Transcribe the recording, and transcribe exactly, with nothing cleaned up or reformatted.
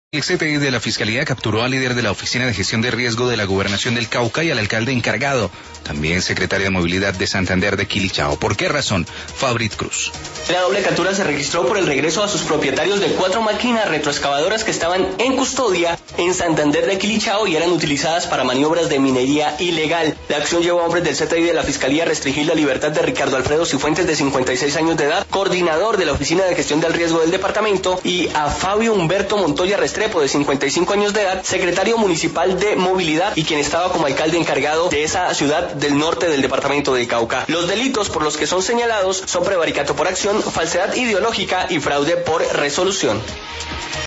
El C T I de la Fiscalía capturó al líder de la Oficina de Gestión de Riesgo de la Gobernación del Cauca y al alcalde encargado, también secretario de Movilidad de Santander de Quilichao. ¿Por qué razón? Fabrit Cruz. La doble captura se registró por el regreso a sus propietarios de cuatro máquinas retroexcavadoras que estaban en custodia en Santander de Quilichao y eran utilizadas para maniobras de minería ilegal. La acción llevó a hombres del C T I de la Fiscalía a restringir la libertad de Ricardo Alfredo Cifuentes, de cincuenta y seis años de edad, coordinador de la Oficina de Gestión del Riesgo del departamento, y a Fabio Humberto Montoya Restrepo, de cincuenta y cinco años de edad, secretario municipal de Movilidad y quien estaba como alcalde encargado de esa ciudad del norte del departamento del Cauca. Los delitos por los que son señalados son prevaricato por acción, falsedad ideológica y fraude por resolución.